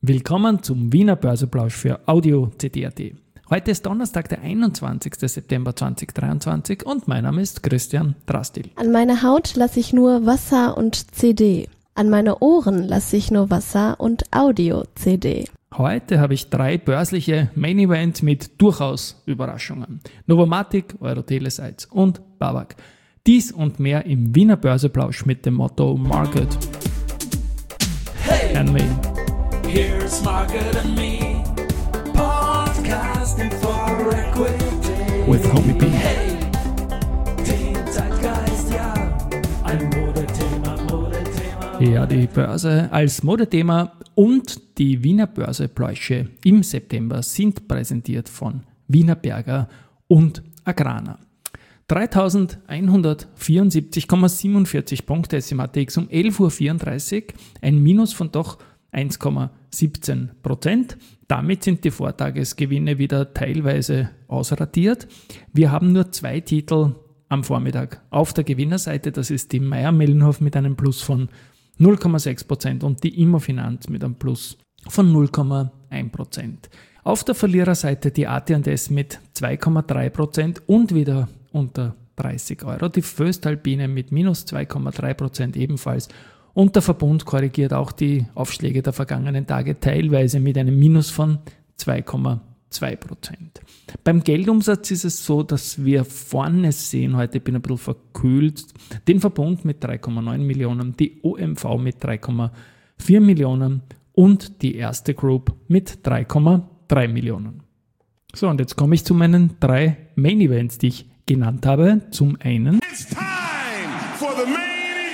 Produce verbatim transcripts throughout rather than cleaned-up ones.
Willkommen zum Wiener Börseplausch für Audio C D punkt A T. Heute ist Donnerstag, der einundzwanzigster September zweitausenddreiundzwanzig und mein Name ist Christian Drastil. An meine Haut lasse ich nur Wasser und C D. An meine Ohren lasse ich nur Wasser und Audio-C D. Heute habe ich drei börsliche Main Events mit durchaus Überraschungen. Novomatic, Eurotelesytes und BAWAG. Dies und mehr im Wiener Börseplausch mit dem Motto Market Hey, and Me. here's Market and Me, podcasting for equity. With Homie B. Hey, den Zeitgeist, ja, ein Modethema, Modethema. Ja, die Börse als Modethema und die Wiener Börsepläusche im September sind präsentiert von Wienerberger und Agrana. dreitausendeinhundertvierundsiebzig Komma siebenundvierzig Punkte S M A T X um elf Uhr vierunddreißig, ein Minus von doch eins Komma siebzehn Prozent. Damit sind die Vortagesgewinne wieder teilweise ausradiert. Wir haben nur zwei Titel am Vormittag auf der Gewinnerseite. Das ist die Mayr-Melnhof mit einem Plus von null Komma sechs Prozent und die Immofinanz mit einem Plus von null Komma eins Prozent. Auf der Verliererseite die A T und S mit zwei Komma drei Prozent und wieder unter dreißig Euro. Die Voestalpine mit minus zwei Komma drei Prozent ebenfalls. Und der Verbund korrigiert auch die Aufschläge der vergangenen Tage teilweise mit einem Minus von zwei Komma zwei Prozent. Beim Geldumsatz ist es so, dass wir vorne sehen, heute bin ich ein bisschen verkühlt, den Verbund mit drei Komma neun Millionen, die O M V mit drei Komma vier Millionen und die Erste Group mit drei Komma drei Millionen. So, und jetzt komme ich zu meinen drei Main Events, die ich genannt habe. Zum einen It's time for the main event.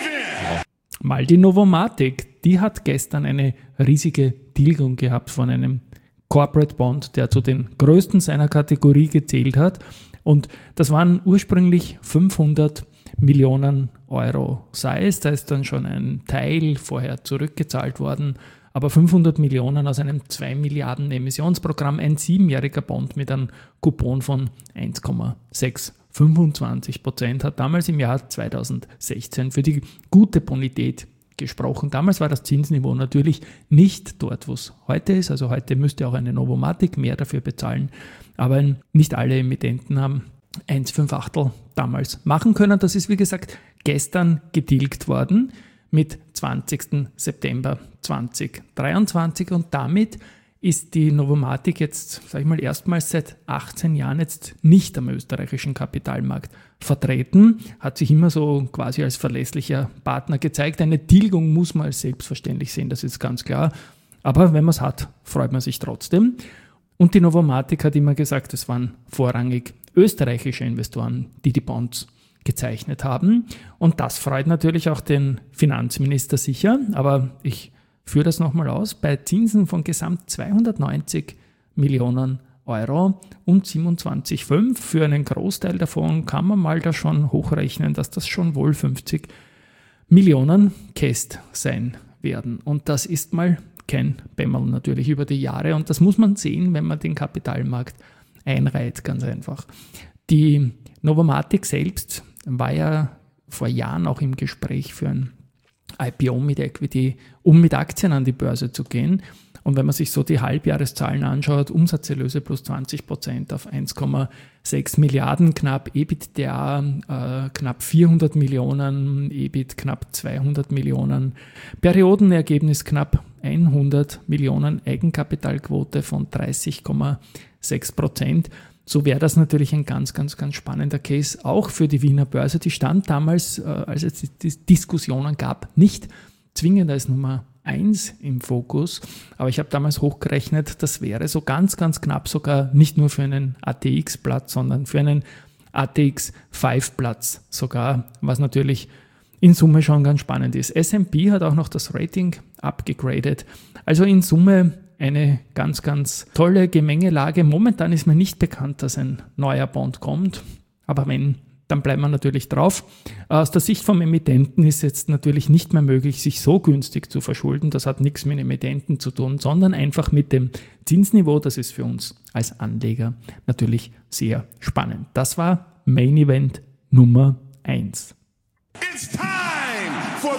mal die Novomatic. Die hat gestern eine riesige Tilgung gehabt von einem Corporate Bond, der zu den größten seiner Kategorie gezählt hat. Und das waren ursprünglich fünfhundert Millionen Euro Size. Da ist dann schon ein Teil vorher zurückgezahlt worden. Aber fünfhundert Millionen aus einem zwei Milliarden Emissionsprogramm, ein siebenjähriger Bond mit einem Coupon von eins Komma sechshundertfünfundzwanzig Prozent, hat damals im Jahr zweitausendsechzehn für die gute Bonität gesprochen. Damals war das Zinsniveau natürlich nicht dort, wo es heute ist. Also heute müsste auch eine Novomatic mehr dafür bezahlen. Aber nicht alle Emittenten haben eins Komma fünf Achtel damals machen können. Das ist, wie gesagt, gestern getilgt worden mit zwanzigster September zweitausenddreiundzwanzig und damit ist die Novomatic jetzt, sage ich mal, erstmals seit achtzehn Jahren jetzt nicht am österreichischen Kapitalmarkt vertreten, hat sich immer so quasi als verlässlicher Partner gezeigt. Eine Tilgung muss man als selbstverständlich sehen, das ist ganz klar, aber wenn man es hat, freut man sich trotzdem. Und die Novomatic hat immer gesagt, es waren vorrangig österreichische Investoren, die die Bonds gezeichnet haben. Und das freut natürlich auch den Finanzminister sicher. Aber ich führe das nochmal aus. Bei Zinsen von gesamt zweihundertneunzig Millionen Euro und siebenundzwanzig Komma fünf für einen Großteil davon kann man mal da schon hochrechnen, dass das schon wohl fünfzig Millionen Käst sein werden. Und das ist mal kein Bämmerl natürlich über die Jahre. Und das muss man sehen, wenn man den Kapitalmarkt einreiht, ganz einfach. Die Novomatic selbst war ja vor Jahren auch im Gespräch für ein I P O mit Equity, um mit Aktien an die Börse zu gehen. Und wenn man sich so die Halbjahreszahlen anschaut, Umsatzerlöse plus zwanzig Prozent auf eins Komma sechs Milliarden knapp, EBITDA äh, knapp vierhundert Millionen, E B I T knapp zweihundert Millionen, Periodenergebnis knapp hundert Millionen, Eigenkapitalquote von dreißig Komma sechs Prozent. So wäre das natürlich ein ganz, ganz, ganz spannender Case, auch für die Wiener Börse. Die stand damals, als es die Diskussionen gab, nicht zwingend als Nummer eins im Fokus. Aber ich habe damals hochgerechnet, das wäre so ganz, ganz knapp sogar nicht nur für einen A T X-Platz, sondern für einen A T X fünf Platz sogar, was natürlich in Summe schon ganz spannend ist. S und P hat auch noch das Rating abgegradet. Also in Summe eine ganz, ganz tolle Gemengelage. Momentan ist mir nicht bekannt, dass ein neuer Bond kommt, aber wenn, dann bleibt man natürlich drauf. Aus der Sicht vom Emittenten ist jetzt natürlich nicht mehr möglich, sich so günstig zu verschulden. Das hat nichts mit Emittenten zu tun, sondern einfach mit dem Zinsniveau. Das ist für uns als Anleger natürlich sehr spannend. Das war Main Event Nummer eins. It's time for the main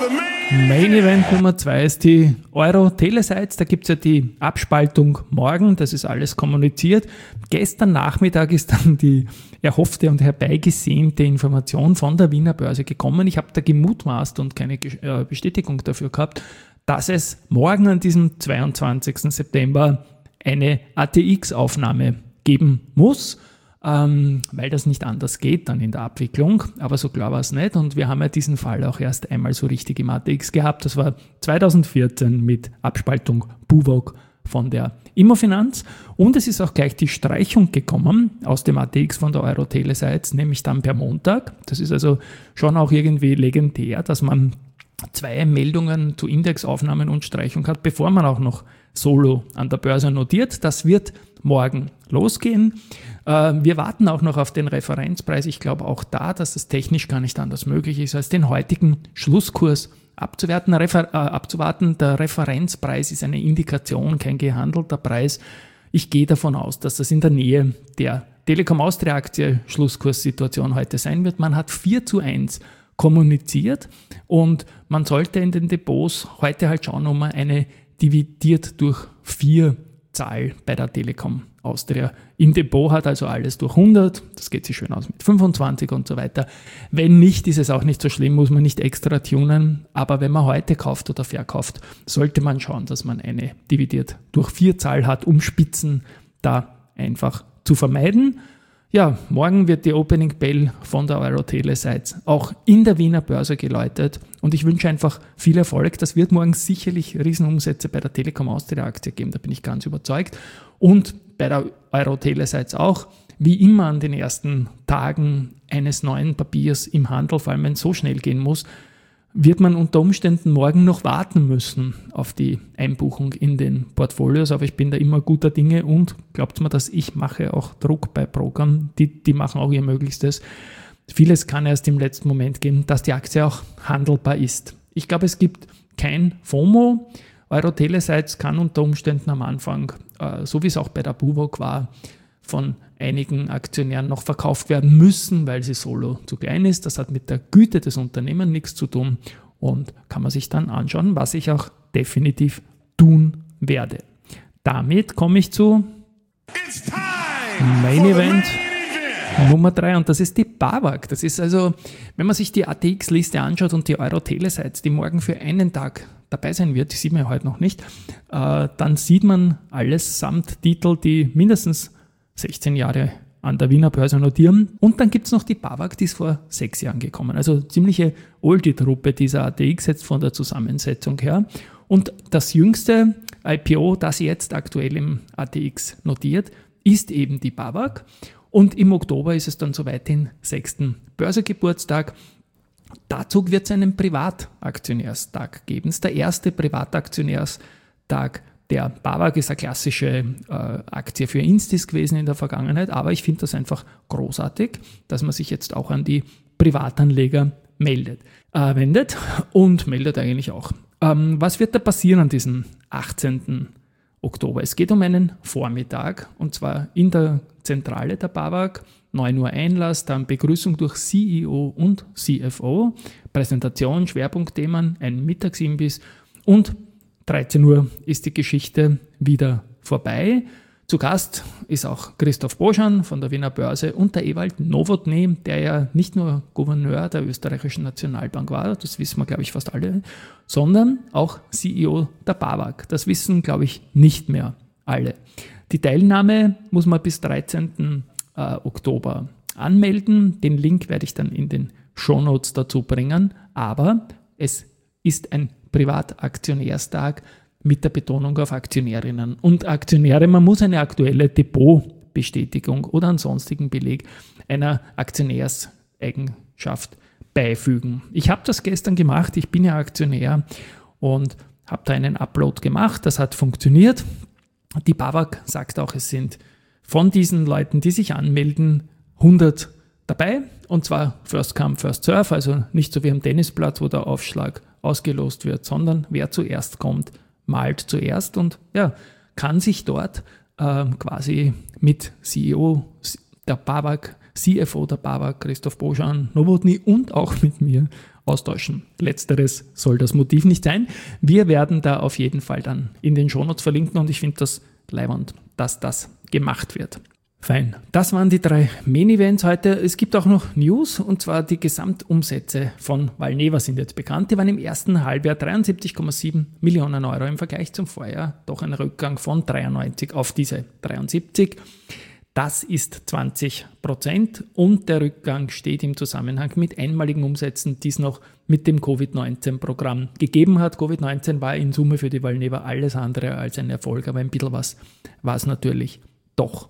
Main Event Nummer zwei ist die Euro-Telesites. Da gibt es ja die Abspaltung morgen, das ist alles kommuniziert. Gestern Nachmittag ist dann die erhoffte und herbeigesehnte Information von der Wiener Börse gekommen. Ich habe da gemutmaßt und keine Bestätigung dafür gehabt, dass es morgen an diesem zweiundzwanzigsten September eine A T X-Aufnahme geben muss, ähm, weil das nicht anders geht dann in der Abwicklung, aber so klar war es nicht und wir haben ja diesen Fall auch erst einmal so richtig im A T X gehabt, das war zweitausendvierzehn mit Abspaltung Buwog von der Immofinanz und es ist auch gleich die Streichung gekommen aus dem A T X von der Euro-Telesites, nämlich dann per Montag. Das ist also schon auch irgendwie legendär, dass man zwei Meldungen zu Indexaufnahmen und Streichung hat, bevor man auch noch solo an der Börse notiert. Das wird morgen losgehen. Wir warten auch noch auf den Referenzpreis. Ich glaube auch da, dass es technisch gar nicht anders möglich ist, als den heutigen Schlusskurs abzuwerten, Refer- äh, abzuwarten. Der Referenzpreis ist eine Indikation, kein gehandelter Preis. Ich gehe davon aus, dass das in der Nähe der Telekom Austria Aktie Schlusskurssituation heute sein wird. Man hat vier zu eins kommuniziert und man sollte in den Depots heute halt schauen, ob man eine dividiert durch vier Zahl bei der Telekom Austria im Depot hat, also alles durch hundert, das geht sich schön aus mit fünfundzwanzig und so weiter. Wenn nicht, ist es auch nicht so schlimm, muss man nicht extra tunen, aber wenn man heute kauft oder verkauft, sollte man schauen, dass man eine dividiert durch vier Zahl hat, um Spitzen da einfach zu vermeiden. Ja, morgen wird die Opening Bell von der Euro-Telesites auch in der Wiener Börse geläutet und ich wünsche einfach viel Erfolg. Das wird morgen sicherlich Riesenumsätze bei der Telekom Austria Aktie geben, da bin ich ganz überzeugt. Und bei der Euro-Telesites auch, wie immer an den ersten Tagen eines neuen Papiers im Handel, vor allem wenn es so schnell gehen muss, wird man unter Umständen morgen noch warten müssen auf die Einbuchung in den Portfolios, aber ich bin da immer guter Dinge und glaubt mir, dass ich mache auch Druck bei Brokern, die, die machen auch ihr Möglichstes. Vieles kann erst im letzten Moment gehen, dass die Aktie auch handelbar ist. Ich glaube, es gibt kein FOMO. Euro-Telesites kann unter Umständen am Anfang, äh, so wie es auch bei der Buwog war, von einigen Aktionären noch verkauft werden müssen, weil sie solo zu klein ist. Das hat mit der Güte des Unternehmens nichts zu tun und kann man sich dann anschauen, was ich auch definitiv tun werde. Damit komme ich zu Main Event Nummer drei und das ist die BAWAG. Das ist also, wenn man sich die A T X-Liste anschaut und die Euro-Telesites, die morgen für einen Tag dabei sein wird, die sieht man ja heute noch nicht, äh, dann sieht man alles samt Titel, die mindestens sechzehn Jahre an der Wiener Börse notieren. Und dann gibt es noch die BAWAG, die ist vor sechs Jahren gekommen. Also ziemliche Oldie-Truppe dieser A T X jetzt von der Zusammensetzung her. Und das jüngste I P O, das jetzt aktuell im A T X notiert, ist eben die BAWAG. Und im Oktober ist es dann soweit den sechsten Börsegeburtstag. Dazu wird es einen Privataktionärstag geben. Es ist der erste Privataktionärstag der BAWAG, ist eine klassische äh, Aktie für Instis gewesen in der Vergangenheit, aber ich finde das einfach großartig, dass man sich jetzt auch an die Privatanleger meldet, äh, wendet und meldet eigentlich auch. Ähm, was wird da passieren an diesem achtzehnten Oktober? Es geht um einen Vormittag und zwar in der Zentrale der BAWAG, neun Uhr Einlass, dann Begrüßung durch C E O und C F O, Präsentation, Schwerpunktthemen, ein Mittagsimbiss und dreizehn Uhr ist die Geschichte wieder vorbei. Zu Gast ist auch Christoph Boschan von der Wiener Börse und der Ewald Nowotny, der ja nicht nur Gouverneur der österreichischen Nationalbank war, das wissen wir, glaube ich, fast alle, sondern auch C E O der BAWAG. Das wissen, glaube ich, nicht mehr alle. Die Teilnahme muss man bis dreizehnten Oktober anmelden. Den Link werde ich dann in den Shownotes dazu bringen, aber es ist ein Privataktionärstag mit der Betonung auf Aktionärinnen und Aktionäre. Man muss eine aktuelle Depotbestätigung oder einen sonstigen Beleg einer Aktionärseigenschaft beifügen. Ich habe das gestern gemacht, ich bin ja Aktionär und habe da einen Upload gemacht, das hat funktioniert. Die BAWAG sagt auch, es sind von diesen Leuten, die sich anmelden, hundert dabei und zwar First Come, First Serve, also nicht so wie am Tennisplatz, wo der Aufschlag ausgelost wird, sondern wer zuerst kommt, malt zuerst und ja, kann sich dort äh, quasi mit C E O der BAWAG C F O der BayWa, Christoph Boschan, Nowotny und auch mit mir austauschen. Letzteres soll das Motiv nicht sein. Wir werden da auf jeden Fall dann in den Shownotes verlinken und ich finde das leiwand, dass das gemacht wird. Fein. Das waren die drei Main-Events heute. Es gibt auch noch News, und zwar die Gesamtumsätze von Valneva sind jetzt bekannt. Die waren im ersten Halbjahr dreiundsiebzig Komma sieben Millionen Euro im Vergleich zum Vorjahr. Doch ein Rückgang von dreiundneunzig auf diese dreiundsiebzig. Das ist zwanzig Prozent und der Rückgang steht im Zusammenhang mit einmaligen Umsätzen, die es noch mit dem Covid neunzehn Programm gegeben hat. Covid neunzehn war in Summe für die Valneva alles andere als ein Erfolg, aber ein bisschen was war es natürlich doch.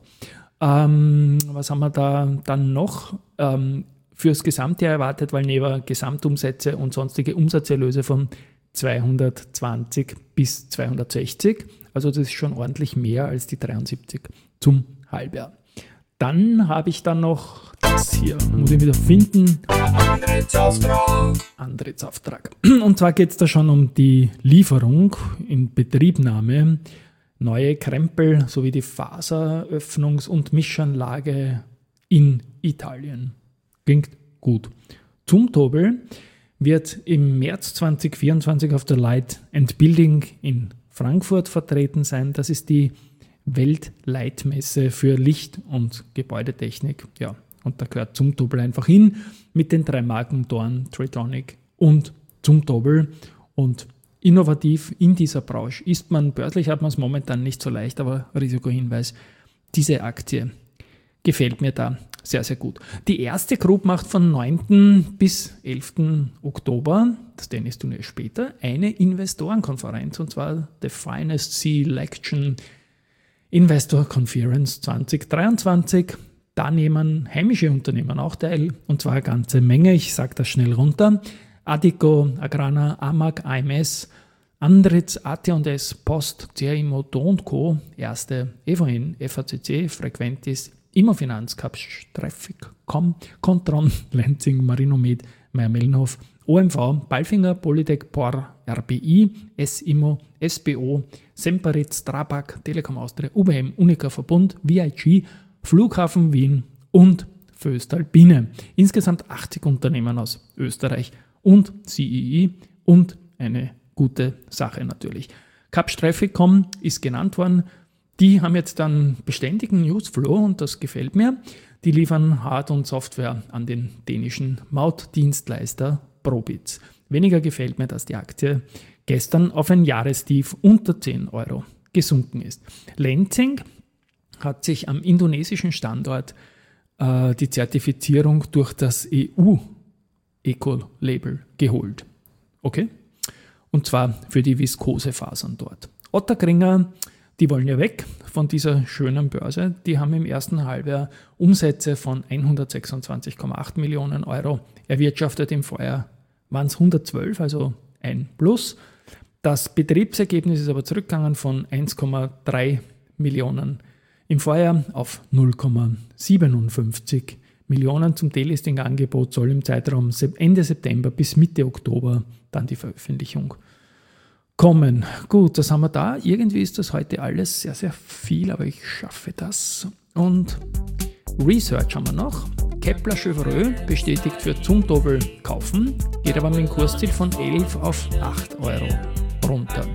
Ähm, was haben wir da dann noch? Ähm, fürs Gesamtjahr erwartet Valneva Gesamtumsätze und sonstige Umsatzerlöse von zweihundertzwanzig bis zweihundertsechzig. Also das ist schon ordentlich mehr als die dreiundsiebzig zum Halbjahr. Dann habe ich dann noch das hier, muss ich wieder finden. Antrittsauftrag. Antrittsauftrag. Und zwar geht es da schon um die Lieferung in Betriebnahme. Neue Krempel sowie die Faseröffnungs- und Mischanlage in Italien. Klingt gut. Zumtobel wird im März zwanzig vierundzwanzig auf der Light and Building in Frankfurt vertreten sein. Das ist die Weltleitmesse für Licht- und Gebäudetechnik. Ja, und da gehört Zumtobel einfach hin mit den drei Marken Thorn, Tritronic und Zumtobel. Und innovativ in dieser Branche ist man, börslich hat man es momentan nicht so leicht, aber Risikohinweis, diese Aktie gefällt mir da sehr, sehr gut. Die erste Group macht von neunten bis elften Oktober, das Tennisturnier später, eine Investorenkonferenz, und zwar The Finest Selection Investor Conference zwanzig dreiundzwanzig. Da nehmen heimische Unternehmen auch teil, und zwar eine ganze Menge. Ich sage das schnell runter. Adico, Agrana, Amag, A M S, Andritz, A T und S, Post, C R I, Moto und Co., Erste, E V N, F A C C, Frequentis, Immofinanz, Capsch, Traffic, Com, Contron, Lenzing, Marinomed, Meyer-Mellenhof, O M V, Palfinger, Polytech, P O R, R B I, S-Immo, S B O, Semperit, Strabag, Telekom Austria, U B M, Unica Verbund, V I G, Flughafen Wien und voestalpine. Insgesamt achtzig Unternehmen aus Österreich und C I I und eine gute Sache natürlich. Capsch Traffic Punkt com ist genannt worden. Die haben jetzt dann beständigen Newsflow und das gefällt mir. Die liefern Hard- und Software an den dänischen Mautdienstleister Probitz. Weniger gefällt mir, dass die Aktie gestern auf ein Jahrestief unter zehn Euro gesunken ist. Lenzing hat sich am indonesischen Standort äh, die Zertifizierung durch das E U-Eco-Label geholt. Okay? Und zwar für die Viskosefasern dort. Ottakringer, die wollen ja weg von dieser schönen Börse. Die haben im ersten Halbjahr Umsätze von hundertsechsundzwanzig Komma acht Millionen Euro erwirtschaftet. Im Vorjahr waren es hundertzwölf, also ein Plus. Das Betriebsergebnis ist aber zurückgegangen von eins Komma drei Millionen im Vorjahr auf null Komma siebenundfünfzig Millionen. Zum Delisting-Angebot soll im Zeitraum Ende September bis Mitte Oktober dann die Veröffentlichung kommen. Gut, das haben wir da. Irgendwie ist das heute alles sehr, sehr viel, aber ich schaffe das. Und Research haben wir noch. Kepler Chevreux bestätigt für Zumtobel kaufen, geht aber mit dem Kursziel von elf auf acht Euro runter.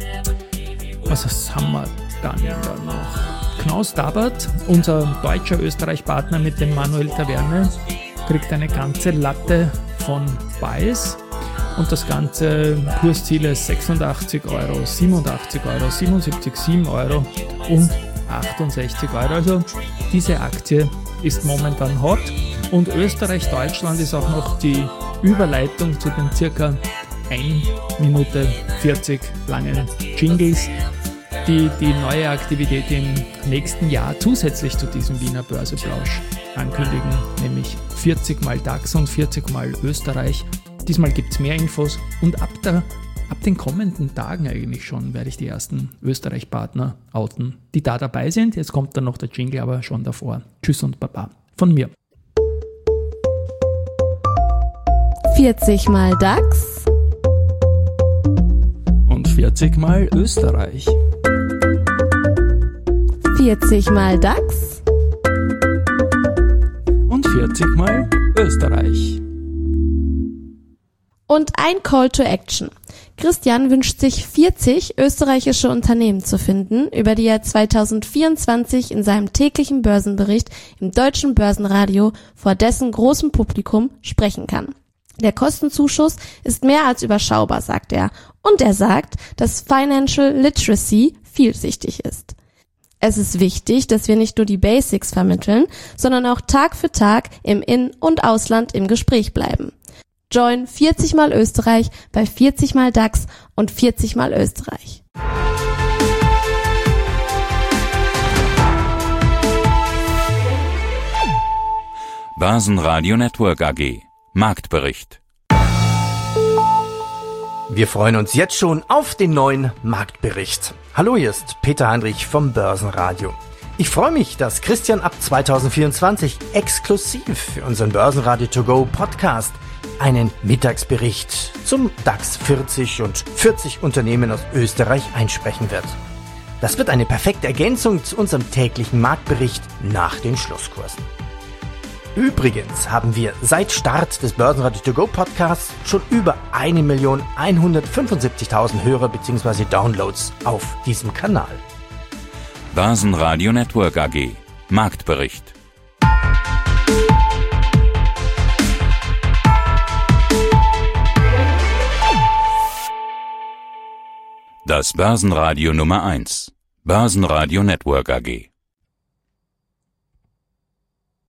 Was haben wir dann da noch? Knaus Tabbert, unser deutscher Österreich-Partner mit dem Manuel Taverne, kriegt eine ganze Latte von Buys. Und das ganze Kursziel ist sechsundachtzig Euro, siebenundachtzig Euro, siebenundsiebzig, sieben Euro und achtundsechzig Euro. Also diese Aktie ist momentan hot. Und Österreich-Deutschland ist auch noch die Überleitung zu den circa eine Minute vierzig langen Jingles, die die neue Aktivität im nächsten Jahr zusätzlich zu diesem Wiener Börseplausch ankündigen, nämlich vierzig mal DAX und vierzig mal Österreich. Diesmal gibt es mehr Infos und ab, der, ab den kommenden Tagen eigentlich schon werde ich die ersten Österreich-Partner outen, die da dabei sind. Jetzt kommt dann noch der Jingle, aber schon davor. Tschüss und Baba von mir. vierzig mal DAX Und vierzig mal Österreich. vierzig mal DAX Und vierzig Mal Österreich. Und ein Call to Action. Christian wünscht sich vierzig österreichische Unternehmen zu finden, über die er zwanzig vierundzwanzig in seinem täglichen Börsenbericht im Deutschen Börsenradio vor dessen großem Publikum sprechen kann. Der Kostenzuschuss ist mehr als überschaubar, sagt er. Und er sagt, dass Financial Literacy vielschichtig ist. Es ist wichtig, dass wir nicht nur die Basics vermitteln, sondern auch Tag für Tag im In- und Ausland im Gespräch bleiben. Join vierzig Mal Österreich bei vierzig Mal DAX und vierzig Mal Österreich. Börsenradio Network A G. Marktbericht. Wir freuen uns jetzt schon auf den neuen Marktbericht. Hallo, hier ist Peter Heinrich vom Börsenradio. Ich freue mich, dass Christian ab zwanzig vierundzwanzig exklusiv für unseren Börsenradio To Go Podcast einen Mittagsbericht zum DAX vierzig und vierzig Unternehmen aus Österreich einsprechen wird. Das wird eine perfekte Ergänzung zu unserem täglichen Marktbericht nach den Schlusskursen. Übrigens haben wir seit Start des Börsenradio To Go Podcasts schon über eine Million hundertfünfundsiebzigtausend Hörer bzw. Downloads auf diesem Kanal. Börsenradio Network A G. Marktbericht. Das Börsenradio Nummer eins. Börsenradio Network A G.